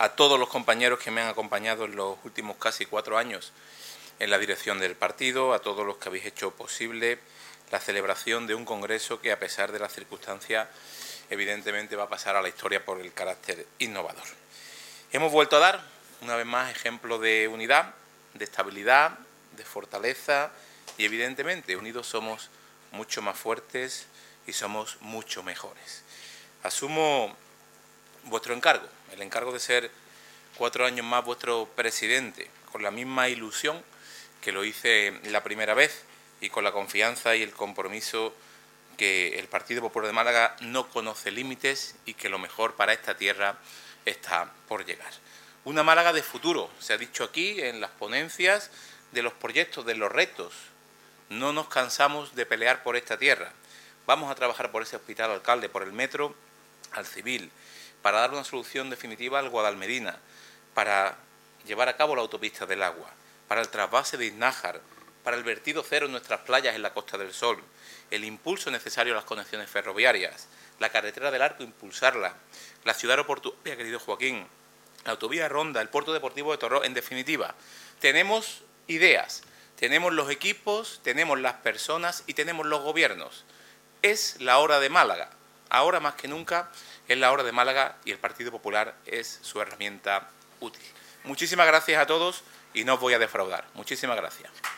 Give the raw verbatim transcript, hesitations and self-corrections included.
a todos los compañeros que me han acompañado en los últimos casi cuatro años en la dirección del partido, a todos los que habéis hecho posible la celebración de un congreso que, a pesar de las circunstancias, evidentemente va a pasar a la historia por el carácter innovador. Hemos vuelto a dar, una vez más, ejemplo de unidad, de estabilidad, de fortaleza y, evidentemente, unidos somos mucho más fuertes y somos mucho mejores. Asumo vuestro encargo, el encargo de ser cuatro años más vuestro presidente, con la misma ilusión que lo hice la primera vez y con la confianza y el compromiso que el Partido Popular de Málaga no conoce límites y que lo mejor para esta tierra está por llegar. Una Málaga de futuro, se ha dicho aquí en las ponencias, de los proyectos, de los retos. No nos cansamos de pelear por esta tierra. Vamos a trabajar por ese hospital alcalde, por el metro al civil, para dar una solución definitiva al Guadalmedina, para llevar a cabo la autopista del agua, para el trasvase de Iznájar, para el vertido cero en nuestras playas en la Costa del Sol, el impulso necesario a las conexiones ferroviarias, la carretera del Arco, impulsarla, la ciudad aeroportuaria, querido Joaquín, la autovía Ronda, el puerto deportivo de Torró. En definitiva, tenemos ideas, tenemos los equipos, tenemos las personas y tenemos los gobiernos. Es la hora de Málaga. Ahora más que nunca es la hora de Málaga y el Partido Popular es su herramienta útil. Muchísimas gracias a todos y no os voy a defraudar. Muchísimas gracias.